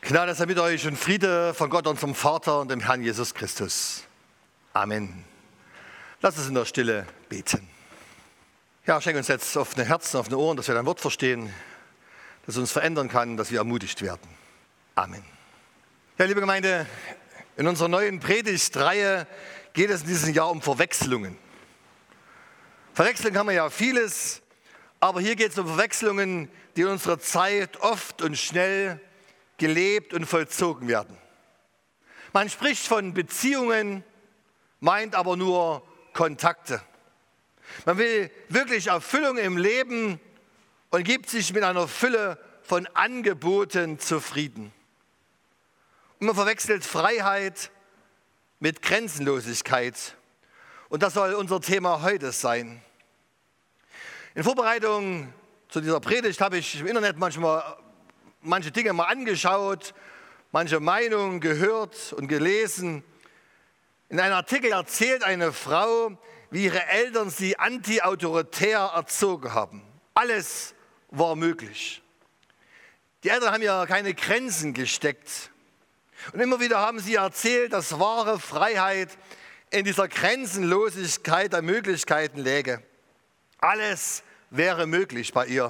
Gnade sei mit euch und Friede von Gott, unserem Vater und dem Herrn Jesus Christus. Amen. Lasst uns in der Stille beten. Ja, schenk uns jetzt offene Herzen, offene Ohren, dass wir dein Wort verstehen, das uns verändern kann, dass wir ermutigt werden. Amen. Ja, liebe Gemeinde, in unserer neuen Predigtreihe geht es in diesem Jahr um Verwechslungen. Verwechseln kann man ja vieles, aber hier geht es um Verwechslungen, die in unserer Zeit oft und schnell gelebt und vollzogen werden. Man spricht von Beziehungen, meint aber nur Kontakte. Man will wirklich Erfüllung im Leben und gibt sich mit einer Fülle von Angeboten zufrieden. Und man verwechselt Freiheit mit Grenzenlosigkeit. Und das soll unser Thema heute sein. In Vorbereitung zu dieser Predigt habe ich im Internet manche Dinge mal angeschaut, manche Meinungen gehört und gelesen. In einem Artikel erzählt eine Frau, wie ihre Eltern sie anti-autoritär erzogen haben. Alles war möglich. Die Eltern haben ja keine Grenzen gesteckt. Und immer wieder haben sie erzählt, dass wahre Freiheit in dieser Grenzenlosigkeit der Möglichkeiten läge. Alles wäre möglich bei ihr.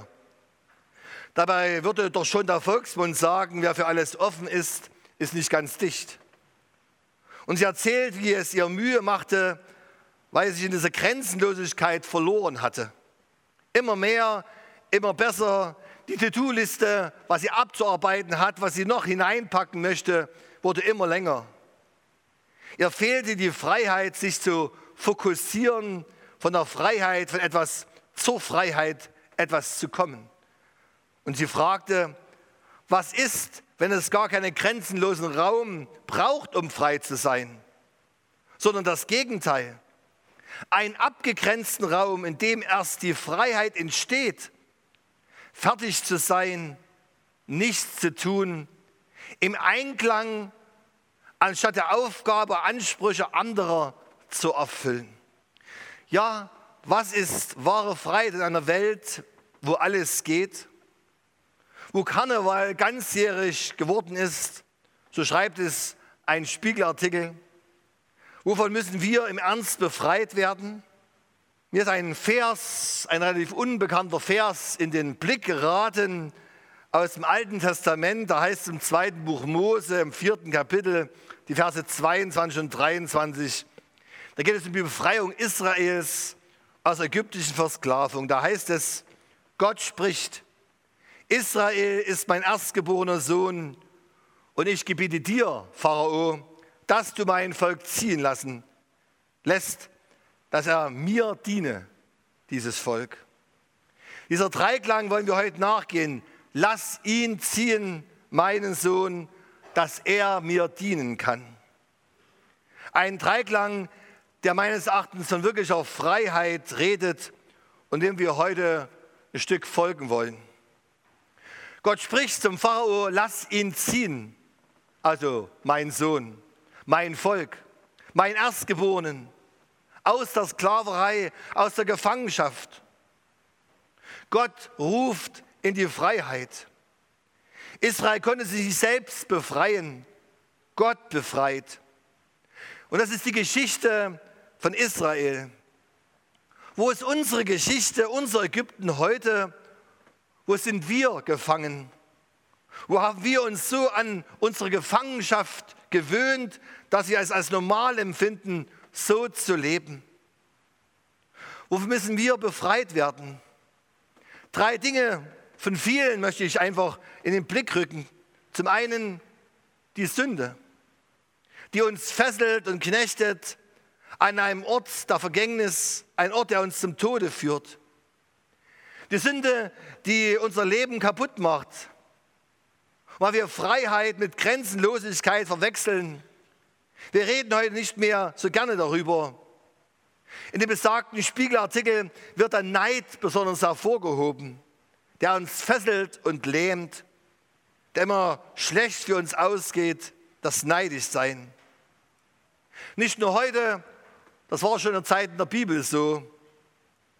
Dabei würde doch schon der Volksmund sagen, wer für alles offen ist, ist nicht ganz dicht. Und sie erzählt, wie es ihr Mühe machte, weil sie sich in dieser Grenzenlosigkeit verloren hatte. Immer mehr, immer besser. Die To-Do-Liste, was sie abzuarbeiten hat, was sie noch hineinpacken möchte, wurde immer länger. Ihr fehlte die Freiheit, sich zu fokussieren, von der Freiheit, von etwas zur Freiheit, etwas zu kommen. Und sie fragte, was ist, wenn es gar keinen grenzenlosen Raum braucht, um frei zu sein, sondern das Gegenteil. Einen abgegrenzten Raum, in dem erst die Freiheit entsteht, fertig zu sein, nichts zu tun, im Einklang, anstatt der Aufgabe, Ansprüche anderer zu erfüllen. Ja, was ist wahre Freiheit in einer Welt, wo alles geht? Wo Karneval ganzjährig geworden ist, so schreibt es ein Spiegelartikel. Wovon müssen wir im Ernst befreit werden? Mir ist ein Vers, ein relativ unbekannter Vers, in den Blick geraten aus dem Alten Testament. Da heißt es im 2. Buch Mose, im 4. Kapitel, die Verse 22 und 23. Da geht es um die Befreiung Israels aus ägyptischen Versklavung. Da heißt es, Gott spricht: Israel ist mein erstgeborener Sohn und ich gebiete dir, Pharao, dass du mein Volk ziehen lässt, dass er mir diene, dieses Volk. Dieser Dreiklang wollen wir heute nachgehen. Lass ihn ziehen, meinen Sohn, dass er mir dienen kann. Ein Dreiklang, der meines Erachtens von wirklicher Freiheit redet und dem wir heute ein Stück folgen wollen. Gott spricht zum Pharao, lass ihn ziehen, also mein Sohn, mein Volk, mein Erstgeborenen, aus der Sklaverei, aus der Gefangenschaft. Gott ruft in die Freiheit. Israel konnte sich selbst befreien, Gott befreit. Und das ist die Geschichte von Israel. Wo ist unsere Geschichte, unser Ägypten heute? Wo sind wir gefangen? Wo haben wir uns so an unsere Gefangenschaft gewöhnt, dass wir es als normal empfinden, so zu leben? Wofür müssen wir befreit werden? 3 Dinge von vielen möchte ich einfach in den Blick rücken. Zum einen die Sünde, die uns fesselt und knechtet an einem Ort der Vergängnis, ein Ort, der uns zum Tode führt. Die Sünde, die unser Leben kaputt macht, weil wir Freiheit mit Grenzenlosigkeit verwechseln. Wir reden heute nicht mehr so gerne darüber. In dem besagten Spiegelartikel wird der Neid besonders hervorgehoben, der uns fesselt und lähmt, der immer schlecht für uns ausgeht, das Neidischsein. Nicht nur heute, das war schon in der Zeit in der Bibel so.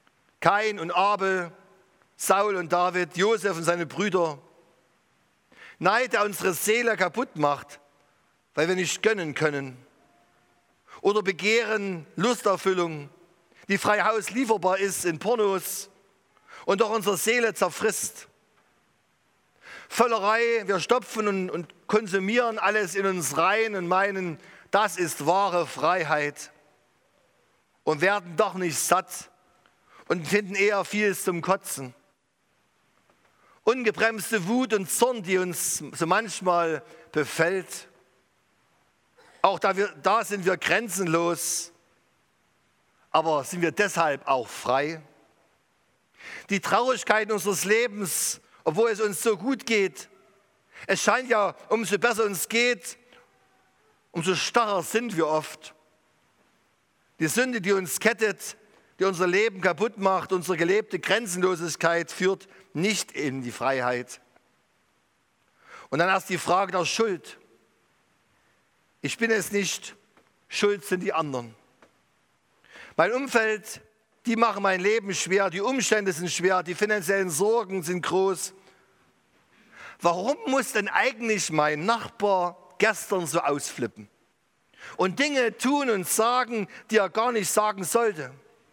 Kain und Abel, Saul und David, Josef und seine Brüder. Neid, der unsere Seele kaputt macht, weil wir nicht gönnen können. Oder Begehren, Lusterfüllung, die frei Haus lieferbar ist in Pornos und doch unsere Seele zerfrisst. Völlerei, wir stopfen und konsumieren alles in uns rein und meinen, das ist wahre Freiheit und werden doch nicht satt und finden eher vieles zum Kotzen. Ungebremste Wut und Zorn, die uns so manchmal befällt. Auch da sind wir grenzenlos, aber sind wir deshalb auch frei? Die Traurigkeit unseres Lebens, obwohl es uns so gut geht. Es scheint ja, umso besser uns geht, umso starrer sind wir oft. Die Sünde, die uns kettet, die unser Leben kaputt macht, unsere gelebte Grenzenlosigkeit führt nicht in die Freiheit. Und dann erst die Frage der Schuld. Ich bin es nicht, schuld sind die anderen. Mein Umfeld, die machen mein Leben schwer, die Umstände sind schwer, die finanziellen Sorgen sind groß. Warum muss denn eigentlich mein Nachbar gestern so ausflippen und Dinge tun und sagen, die er gar nicht sagen sollte?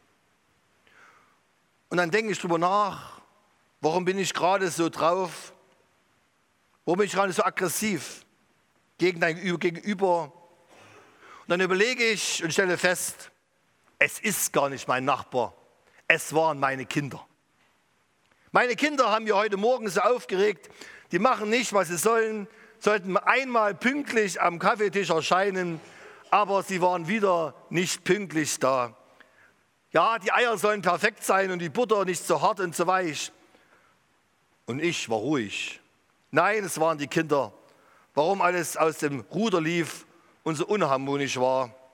Und dann denke ich drüber nach, warum bin ich gerade so drauf? Warum bin ich gerade so aggressiv gegenüber? Und dann überlege ich und stelle fest, es ist gar nicht mein Nachbar, es waren meine Kinder. Meine Kinder haben mir heute Morgen so aufgeregt, die machen nicht, was sie sollen, sollten einmal pünktlich am Kaffeetisch erscheinen, aber sie waren wieder nicht pünktlich da. Ja, die Eier sollen perfekt sein und die Butter nicht so hart und so weich. Und ich war ruhig. Nein, es waren die Kinder. Warum alles aus dem Ruder lief und so unharmonisch war. Und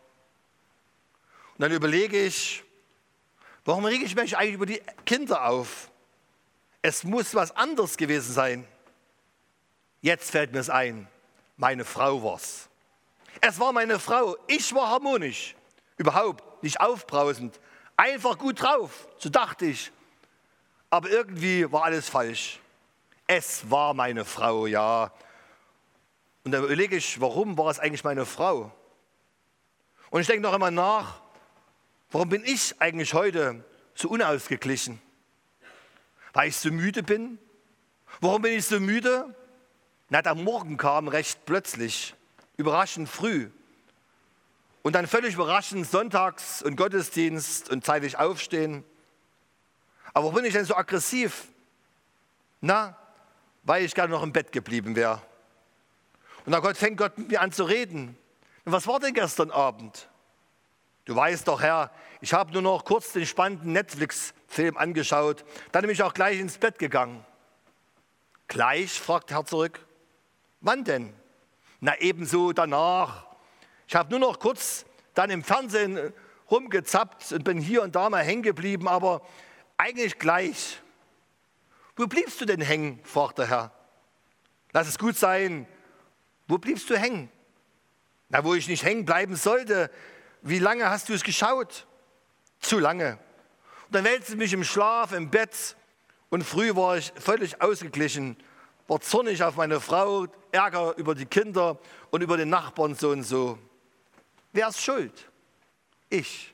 dann überlege ich, warum rege ich mich eigentlich über die Kinder auf? Es muss was anderes gewesen sein. Jetzt fällt mir es ein, meine Frau war's. Es war meine Frau, ich war harmonisch, überhaupt nicht aufbrausend, einfach gut drauf, so dachte ich. Aber irgendwie war alles falsch. Es war meine Frau, ja. Und dann überlege ich, warum war es eigentlich meine Frau? Und ich denke noch einmal nach, warum bin ich eigentlich heute so unausgeglichen? Weil ich so müde bin? Warum bin ich so müde? Na, der Morgen kam recht plötzlich, überraschend früh. Und dann völlig überraschend Sonntags und Gottesdienst und zeitig aufstehen. Aber warum bin ich denn so aggressiv? Na, weil ich gerne noch im Bett geblieben wäre. Und dann fängt Gott mit mir an zu reden. Und was war denn gestern Abend? Du weißt doch, Herr, ich habe nur noch kurz den spannenden Netflix-Film angeschaut. Dann bin ich auch gleich ins Bett gegangen. Gleich, fragt der Herr zurück. Wann denn? Na, ebenso danach. Ich habe nur noch kurz dann im Fernsehen rumgezappt und bin hier und da mal hängen geblieben, aber eigentlich gleich. Wo bliebst du denn hängen, fragt der Herr. Lass es gut sein. Wo bliebst du hängen? Na, wo ich nicht hängen bleiben sollte. Wie lange hast du es geschaut? Zu lange. Und dann wälzte mich im Schlaf, im Bett und früh war ich völlig ausgeglichen, war zornig auf meine Frau, Ärger über die Kinder und über den Nachbarn so und so. Wer ist schuld? Ich.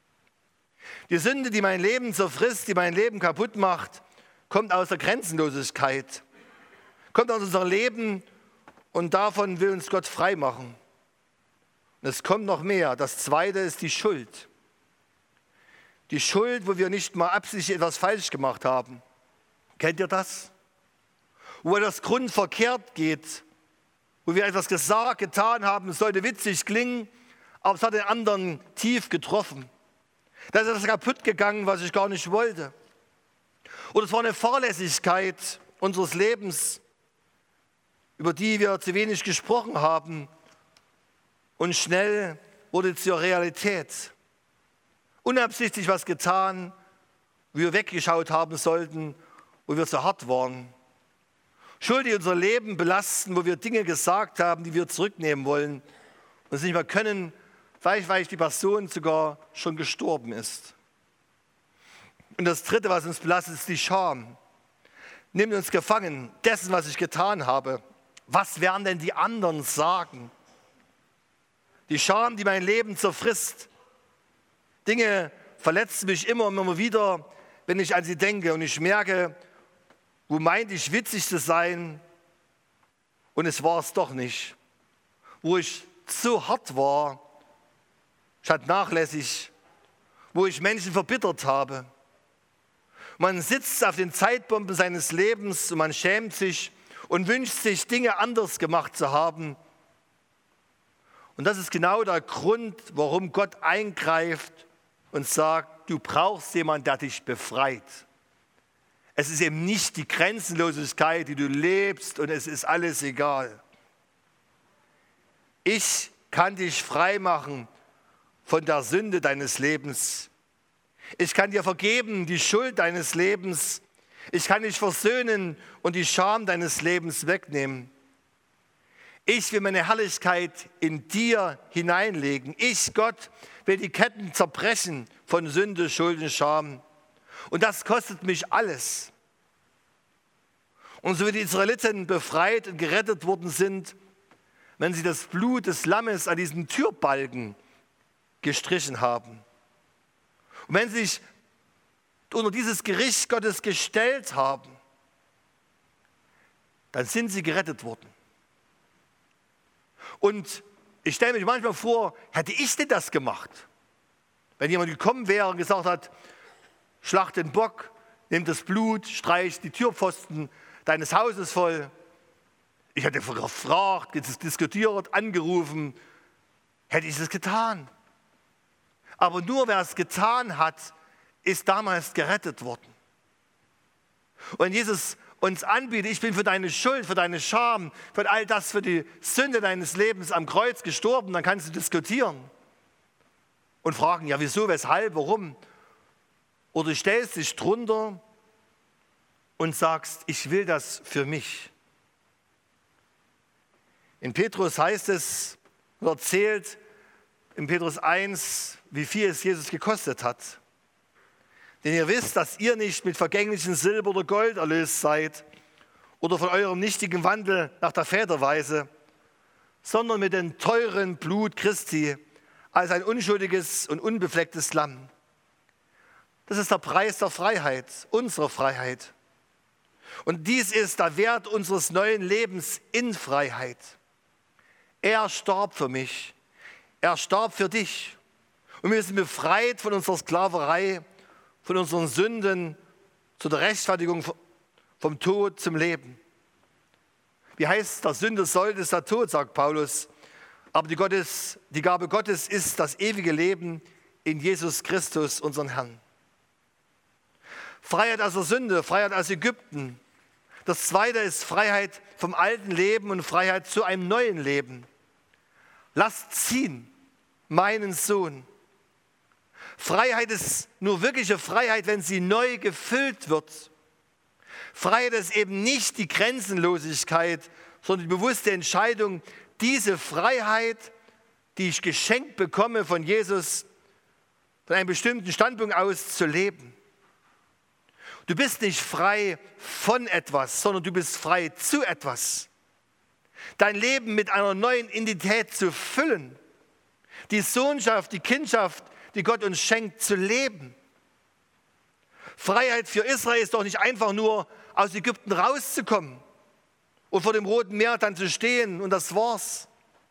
Die Sünde, die mein Leben zerfrisst, die mein Leben kaputt macht, kommt aus der Grenzenlosigkeit, kommt aus unserem Leben und davon will uns Gott frei machen. Und es kommt noch mehr. Das Zweite ist die Schuld. Die Schuld, wo wir nicht mal absichtlich etwas falsch gemacht haben. Kennt ihr das? Wo das grundverkehrt geht, wo wir etwas gesagt, getan haben, es sollte witzig klingen, aber es hat den anderen tief getroffen. Da ist etwas kaputt gegangen, was ich gar nicht wollte. Oder es war eine Fahrlässigkeit unseres Lebens, über die wir zu wenig gesprochen haben und schnell wurde es zur Realität. Unabsichtlich was getan, wo wir weggeschaut haben sollten, wo wir zu hart waren. Schuld, die unser Leben belasten, wo wir Dinge gesagt haben, die wir zurücknehmen wollen und es nicht mehr können, vielleicht weil die Person sogar schon gestorben ist. Und das Dritte, was uns belastet, ist die Scham. Nimmt uns gefangen dessen, was ich getan habe. Was werden denn die anderen sagen? Die Scham, die mein Leben zerfrisst. Dinge verletzen mich immer und immer wieder, wenn ich an sie denke. Und ich merke, wo meinte ich witzig zu sein und es war es doch nicht. Wo ich so hart war, statt nachlässig, wo ich Menschen verbittert habe. Man sitzt auf den Zeitbomben seines Lebens und man schämt sich und wünscht sich, Dinge anders gemacht zu haben. Und das ist genau der Grund, warum Gott eingreift und sagt, du brauchst jemanden, der dich befreit. Es ist eben nicht die Grenzenlosigkeit, die du lebst und es ist alles egal. Ich kann dich frei machen von der Sünde deines Lebens. Ich kann dir vergeben die Schuld deines Lebens. Ich kann dich versöhnen und die Scham deines Lebens wegnehmen. Ich will meine Herrlichkeit in dir hineinlegen. Ich, Gott, will die Ketten zerbrechen von Sünde, Schuld und Scham. Und das kostet mich alles. Und so wie die Israeliten befreit und gerettet worden sind, wenn sie das Blut des Lammes an diesen Türbalken gestrichen haben. Und wenn sie sich unter dieses Gericht Gottes gestellt haben, dann sind sie gerettet worden. Und ich stelle mir manchmal vor, hätte ich denn das gemacht? Wenn jemand gekommen wäre und gesagt hat, schlacht den Bock, nimm das Blut, streich die Türpfosten deines Hauses voll. Ich hätte gefragt, diskutiert, angerufen, hätte ich es getan. Aber nur wer es getan hat, ist damals gerettet worden. Und Jesus uns anbietet, ich bin für deine Schuld, für deine Scham, für all das, für die Sünde deines Lebens am Kreuz gestorben, dann kannst du diskutieren und fragen, ja wieso, weshalb, warum? Oder du stellst dich drunter und sagst, ich will das für mich. In Petrus heißt es, erzählt in Petrus 1, wie viel es Jesus gekostet hat. Denn ihr wisst, dass ihr nicht mit vergänglichem Silber oder Gold erlöst seid oder von eurem nichtigen Wandel nach der Väterweise, sondern mit dem teuren Blut Christi als ein unschuldiges und unbeflecktes Lamm. Das ist der Preis der Freiheit, unserer Freiheit. Und dies ist der Wert unseres neuen Lebens in Freiheit. Er starb für mich, er starb für dich. Und wir sind befreit von unserer Sklaverei, von unseren Sünden zu der Rechtfertigung vom Tod zum Leben. Wie heißt, der Sünde Sold ist der Tod, sagt Paulus. Aber die Gabe Gottes ist das ewige Leben in Jesus Christus, unseren Herrn. Freiheit aus der Sünde, Freiheit aus Ägypten. Das zweite ist Freiheit vom alten Leben und Freiheit zu einem neuen Leben. Lasst ziehen, meinen Sohn. Freiheit ist nur wirkliche Freiheit, wenn sie neu gefüllt wird. Freiheit ist eben nicht die Grenzenlosigkeit, sondern die bewusste Entscheidung, diese Freiheit, die ich geschenkt bekomme von Jesus, von einem bestimmten Standpunkt aus zu leben. Du bist nicht frei von etwas, sondern du bist frei zu etwas. Dein Leben mit einer neuen Identität zu füllen, die Sohnschaft, die Kindschaft, die Gott uns schenkt, zu leben. Freiheit für Israel ist doch nicht einfach nur aus Ägypten rauszukommen und vor dem Roten Meer dann zu stehen und das war's.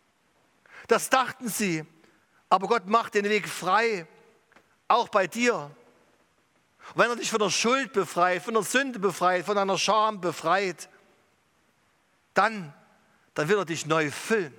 Das dachten sie, aber Gott macht den Weg frei, auch bei dir. Und wenn er dich von der Schuld befreit, von der Sünde befreit, von deiner Scham befreit, dann wird er dich neu füllen.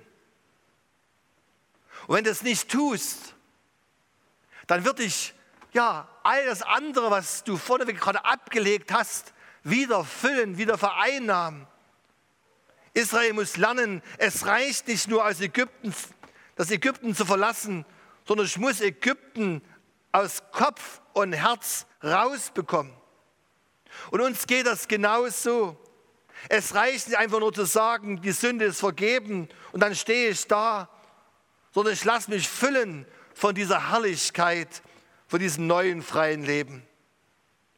Und wenn du es nicht tust, dann wird dich all das andere, was du vorneweg gerade abgelegt hast, wieder füllen, wieder vereinnahmen. Israel muss lernen, es reicht nicht nur aus das Ägypten zu verlassen, sondern ich muss Ägypten aus Kopf und Herz rausbekommen. Und uns geht das genauso. Es reicht nicht einfach nur zu sagen, die Sünde ist vergeben und dann stehe ich da, sondern ich lasse mich füllen von dieser Herrlichkeit, von diesem neuen, freien Leben.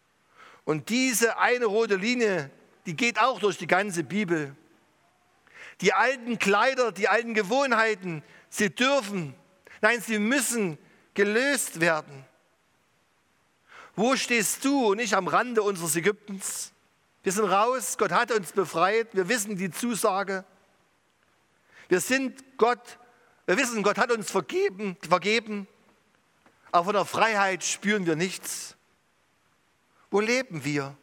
Und diese eine rote Linie, die geht auch durch die ganze Bibel. Die alten Kleider, die alten Gewohnheiten, sie dürfen, nein, sie müssen gelöst werden. Wo stehst du und ich am Rande unseres Ägyptens? Wir sind raus, Gott hat uns befreit, wir wissen die Zusage. Wir wissen, Gott hat uns vergeben, aber von der Freiheit spüren wir nichts. Wo leben wir?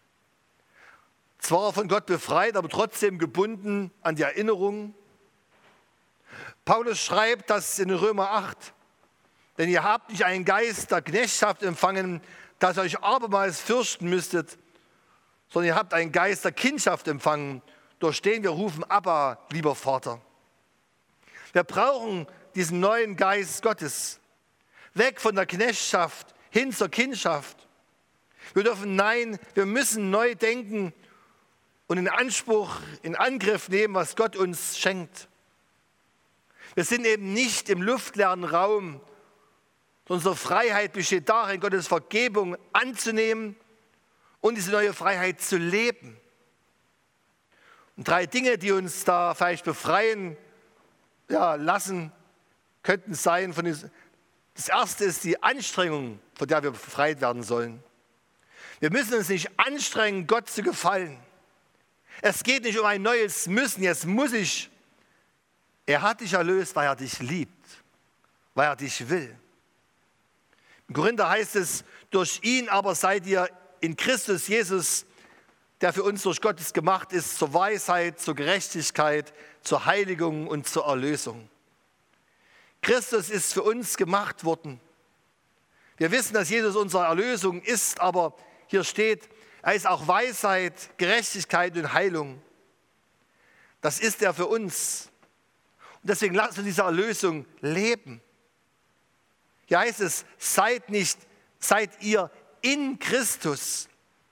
Zwar von Gott befreit, aber trotzdem gebunden an die Erinnerung. Paulus schreibt das in Römer 8. Denn ihr habt nicht einen Geist der Knechtschaft empfangen, dass ihr euch abermals fürchten müsstet, sondern ihr habt einen Geist der Kindschaft empfangen, durch den wir rufen, Abba, lieber Vater. Wir brauchen diesen neuen Geist Gottes. Weg von der Knechtschaft hin zur Kindschaft. Wir müssen neu denken und in Angriff nehmen, was Gott uns schenkt. Wir sind eben nicht im luftleeren Raum. Unsere Freiheit besteht darin, Gottes Vergebung anzunehmen und diese neue Freiheit zu leben. Und 3 Dinge, die uns da vielleicht befreien lassen, könnten sein. Das erste ist die Anstrengung, von der wir befreit werden sollen. Wir müssen uns nicht anstrengen, Gott zu gefallen. Es geht nicht um ein neues Müssen, jetzt muss ich. Er hat dich erlöst, weil er dich liebt, weil er dich will. Im Korinther heißt es, durch ihn aber seid ihr in Christus Jesus, der für uns durch Gottes gemacht ist, zur Weisheit, zur Gerechtigkeit, zur Heiligung und zur Erlösung. Christus ist für uns gemacht worden. Wir wissen, dass Jesus unsere Erlösung ist, aber hier steht, er ist auch Weisheit, Gerechtigkeit und Heilung. Das ist er für uns. Und deswegen lasst uns diese Erlösung leben. Hier heißt es, seid ihr in Christus.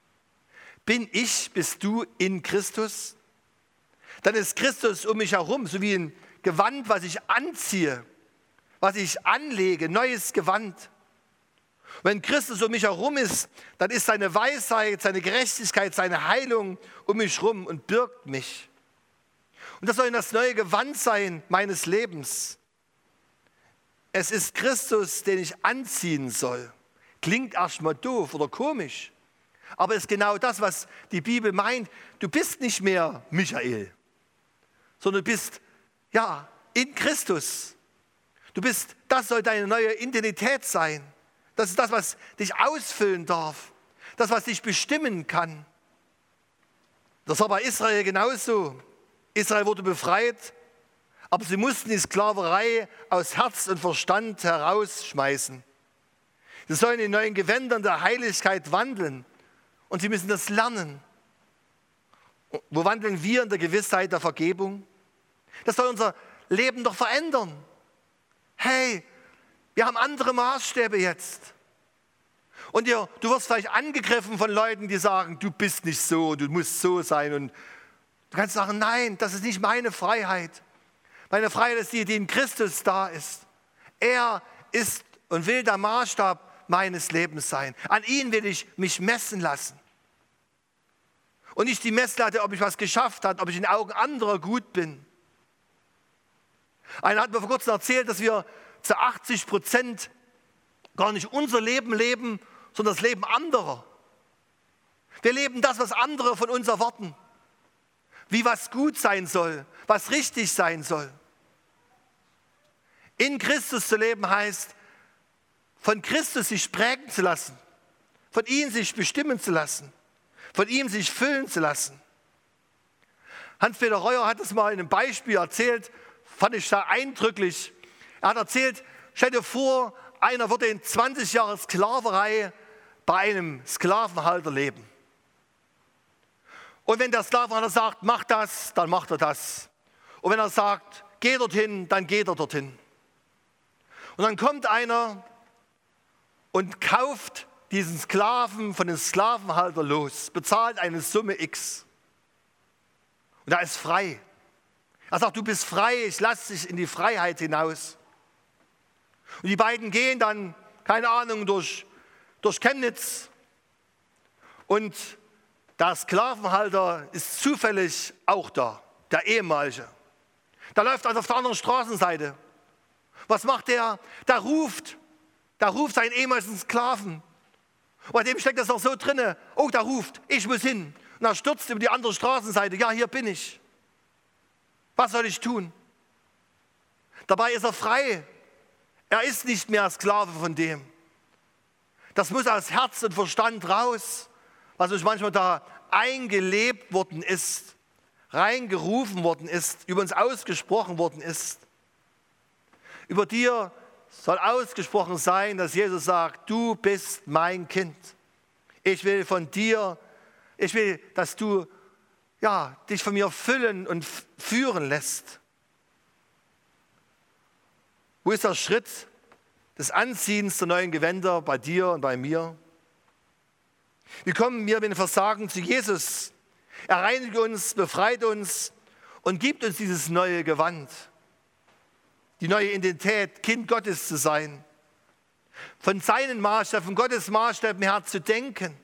Bist du in Christus? Dann ist Christus um mich herum, so wie ein Gewand, was ich anziehe, was ich anlege, neues Gewand. Wenn Christus um mich herum ist, dann ist seine Weisheit, seine Gerechtigkeit, seine Heilung um mich herum und birgt mich. Und das soll das neue Gewand sein meines Lebens. Es ist Christus, den ich anziehen soll. Klingt erstmal doof oder komisch, aber es ist genau das, was die Bibel meint. Du bist nicht mehr Michael, sondern du bist in Christus. Das soll deine neue Identität sein. Das ist das, was dich ausfüllen darf, das, was dich bestimmen kann. Das war bei Israel genauso. Israel wurde befreit, aber sie mussten die Sklaverei aus Herz und Verstand herausschmeißen. Sie sollen in neuen Gewändern der Heiligkeit wandeln und sie müssen das lernen. Wo wandeln wir? In der Gewissheit der Vergebung? Das soll unser Leben doch verändern. Hey, wir haben andere Maßstäbe jetzt. Und du wirst vielleicht angegriffen von Leuten, die sagen, du bist nicht so, du musst so sein. Und du kannst sagen, nein, das ist nicht meine Freiheit. Meine Freiheit ist die in Christus da ist. Er ist und will der Maßstab meines Lebens sein. An ihn will ich mich messen lassen. Und nicht die Messlatte, ob ich was geschafft habe, ob ich in den Augen anderer gut bin. Einer hat mir vor kurzem erzählt, dass wir zu 80% gar nicht unser Leben leben, sondern das Leben anderer. Wir leben das, was andere von uns erwarten. Wie was gut sein soll, was richtig sein soll. In Christus zu leben heißt, von Christus sich prägen zu lassen, von ihm sich bestimmen zu lassen, von ihm sich füllen zu lassen. Hans-Peter Reuer hat es mal in einem Beispiel erzählt, fand ich sehr eindrücklich. Er hat erzählt, stell dir vor, einer würde in 20 Jahren Sklaverei bei einem Sklavenhalter leben. Und wenn der Sklavenhalter sagt, mach das, dann macht er das. Und wenn er sagt, geh dorthin, dann geht er dorthin. Und dann kommt einer und kauft diesen Sklaven von dem Sklavenhalter los, bezahlt eine Summe X. Und er ist frei. Er sagt, du bist frei, ich lasse dich in die Freiheit hinaus. Und die beiden gehen dann, keine Ahnung, durch Chemnitz. Und der Sklavenhalter ist zufällig auch da, der ehemalige. Da läuft also auf der anderen Straßenseite. Was macht der? Der ruft seinen ehemaligen Sklaven. Und bei dem steckt das auch so drinne. Oh, der ruft, ich muss hin. Und er stürzt über die andere Straßenseite. Ja, hier bin ich. Was soll ich tun? Dabei ist er frei. Er ist nicht mehr Sklave von dem. Das muss aus Herz und Verstand raus, was uns manchmal da eingelebt worden ist, reingerufen worden ist, über uns ausgesprochen worden ist. Über dir soll ausgesprochen sein, dass Jesus sagt, du bist mein Kind. Ich will von dir, dass du dich von mir füllen und führen lässt. Wo ist der Schritt des Anziehens der neuen Gewänder bei dir und bei mir? Wie kommen wir, wenn wir versagen, zu Jesus? Er reinigt uns, befreit uns und gibt uns dieses neue Gewand. Die neue Identität, Kind Gottes zu sein. Von seinen Maßstäben, von Gottes Maßstäben her zu denken.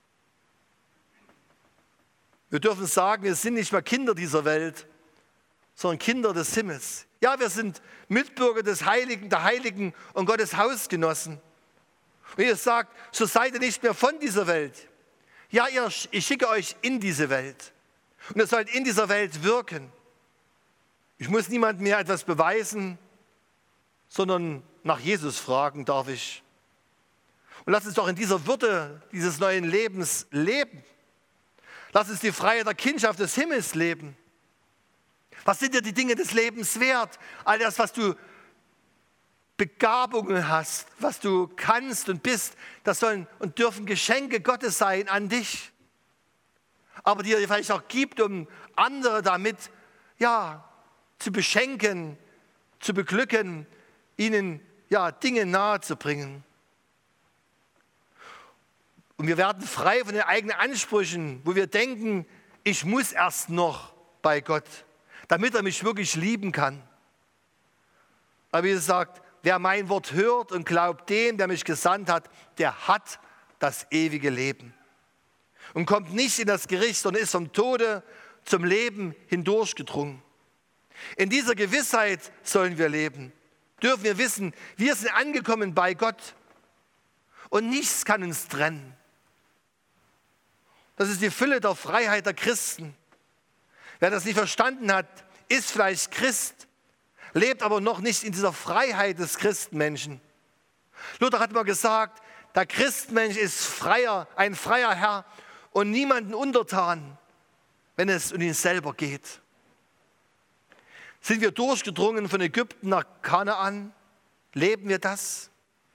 Wir dürfen sagen, wir sind nicht mehr Kinder dieser Welt, sondern Kinder des Himmels. Ja, wir sind Mitbürger des Heiligen, der Heiligen und Gottes Hausgenossen. Und Jesus sagt, so seid ihr nicht mehr von dieser Welt. Ja, ich schicke euch in diese Welt. Und ihr sollt in dieser Welt wirken. Ich muss niemandem mehr etwas beweisen, sondern nach Jesus fragen darf ich. Und lass uns doch in dieser Würde dieses neuen Lebens leben. Lass uns die Freiheit der Kindschaft des Himmels leben. Was sind dir die Dinge des Lebens wert? All das, was du Begabungen hast, was du kannst und bist, das sollen und dürfen Geschenke Gottes sein an dich. Aber die er vielleicht auch gibt, um andere damit zu beschenken, zu beglücken, ihnen Dinge nahezubringen. Und wir werden frei von den eigenen Ansprüchen, wo wir denken, ich muss erst noch bei Gott, damit er mich wirklich lieben kann. Aber wie es sagt, wer mein Wort hört und glaubt dem, der mich gesandt hat, der hat das ewige Leben. Und kommt nicht in das Gericht, sondern ist vom Tode zum Leben hindurchgedrungen. In dieser Gewissheit sollen wir leben. Dürfen wir wissen, wir sind angekommen bei Gott. Und nichts kann uns trennen. Das ist die Fülle der Freiheit der Christen. Wer das nicht verstanden hat, ist vielleicht Christ, lebt aber noch nicht in dieser Freiheit des Christenmenschen. Luther hat mal gesagt, der Christenmensch ist ein freier Herr und niemanden untertan, wenn es um ihn selber geht. Sind wir durchgedrungen von Ägypten nach Kanaan? Leben wir das?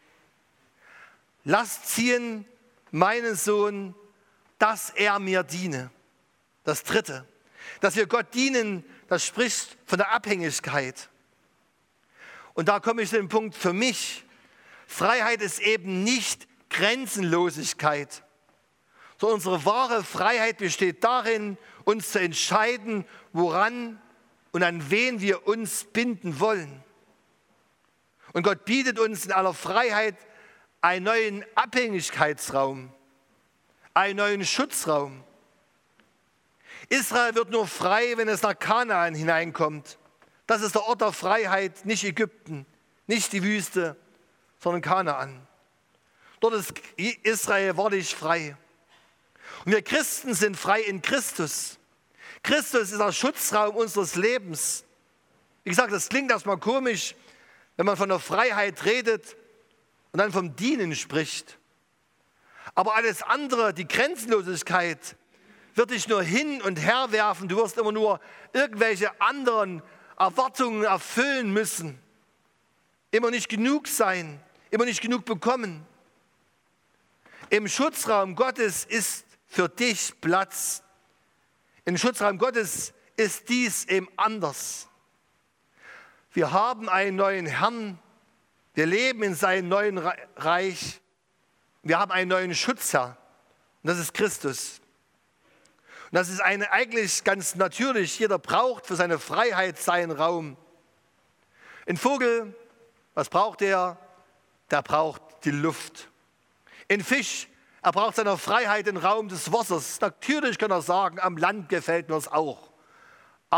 Lasst ziehen meinen Sohn, dass er mir diene. Das Dritte, dass wir Gott dienen, das spricht von der Abhängigkeit. Und da komme ich zu dem Punkt für mich. Freiheit ist eben nicht Grenzenlosigkeit, sondern unsere wahre Freiheit besteht darin, uns zu entscheiden, woran und an wen wir uns binden wollen. Und Gott bietet uns in aller Freiheit einen neuen Abhängigkeitsraum, einen neuen Schutzraum. Israel wird nur frei, wenn es nach Kanaan hineinkommt. Das ist der Ort der Freiheit, nicht Ägypten, nicht die Wüste, sondern Kanaan. Dort ist Israel wahrlich frei. Und wir Christen sind frei in Christus. Christus ist der Schutzraum unseres Lebens. Wie gesagt, das klingt erstmal komisch, wenn man von der Freiheit redet und dann vom Dienen spricht. Aber alles andere, die Grenzenlosigkeit, wird dich nur hin und her werfen. Du wirst immer nur irgendwelche anderen Erwartungen erfüllen müssen. Immer nicht genug sein, immer nicht genug bekommen. Im Schutzraum Gottes ist für dich Platz. Im Schutzraum Gottes ist dies eben anders. Wir haben einen neuen Herrn. Wir leben in seinem neuen Reich. Wir haben einen neuen Schutzherr. Und das ist Christus. Und das ist eigentlich ganz natürlich. Jeder braucht für seine Freiheit seinen Raum. Ein Vogel, was braucht er? Der braucht die Luft. Ein Fisch, er braucht seiner Freiheit den Raum des Wassers. Natürlich kann er sagen, am Land gefällt mir es auch. Aber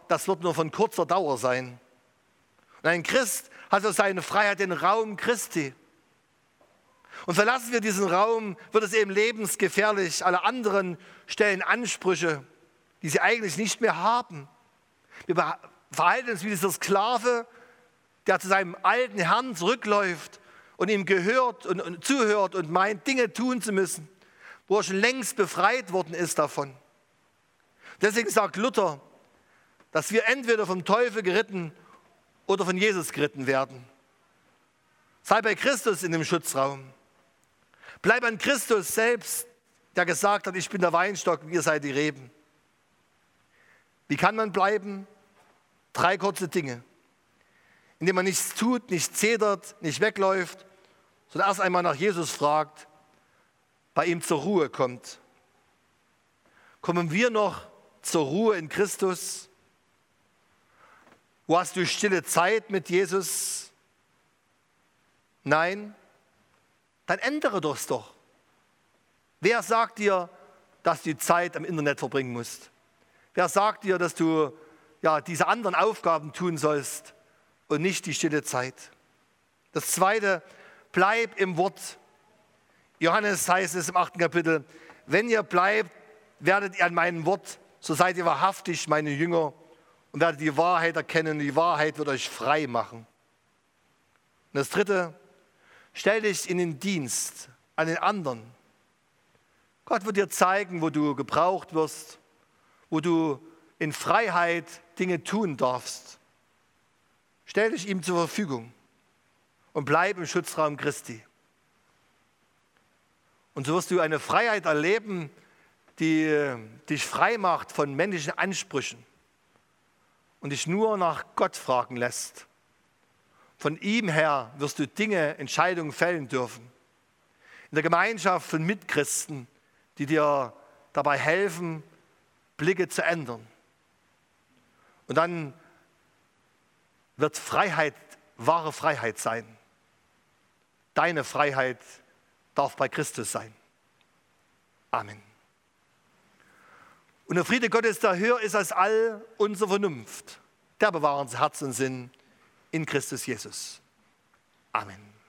das wird nur von kurzer Dauer sein. Und ein Christ hat für seine Freiheit den Raum Christi. Und verlassen wir diesen Raum, wird es eben lebensgefährlich. Alle anderen stellen Ansprüche, die sie eigentlich nicht mehr haben. Wir verhalten uns wie dieser Sklave, der zu seinem alten Herrn zurückläuft und ihm gehört und zuhört und meint, Dinge tun zu müssen, wo er schon längst befreit worden ist davon. Deswegen sagt Luther, dass wir entweder vom Teufel geritten oder von Jesus geritten werden. Sei bei Christus in dem Schutzraum. Bleib an Christus selbst, der gesagt hat, ich bin der Weinstock und ihr seid die Reben. Wie kann man bleiben? 3 kurze Dinge. Indem man nichts tut, nicht zedert, nicht wegläuft, sondern erst einmal nach Jesus fragt, bei ihm zur Ruhe kommt. Kommen wir noch zur Ruhe in Christus? Wo hast du stille Zeit mit Jesus? Nein? Dann ändere das doch. Wer sagt dir, dass du die Zeit am Internet verbringen musst? Wer sagt dir, dass du diese anderen Aufgaben tun sollst und nicht die stille Zeit? Das Zweite, bleib im Wort. Johannes heißt es im 8. Kapitel, wenn ihr bleibt, werdet ihr an meinem Wort, so seid ihr wahrhaftig meine Jünger und werdet die Wahrheit erkennen und die Wahrheit wird euch frei machen. Und das Dritte, stell dich in den Dienst an den anderen. Gott wird dir zeigen, wo du gebraucht wirst, wo du in Freiheit Dinge tun darfst. Stell dich ihm zur Verfügung und bleib im Schutzraum Christi. Und so wirst du eine Freiheit erleben, die dich frei macht von männlichen Ansprüchen und dich nur nach Gott fragen lässt. Von ihm her wirst du Dinge, Entscheidungen fällen dürfen. In der Gemeinschaft von Mitchristen, die dir dabei helfen, Blicke zu ändern. Und dann wird Freiheit wahre Freiheit sein. Deine Freiheit darf bei Christus sein. Amen. Und der Friede Gottes, der höher ist als all unsere Vernunft, der bewahrt unser Herz und Sinn in Christus Jesus. Amen.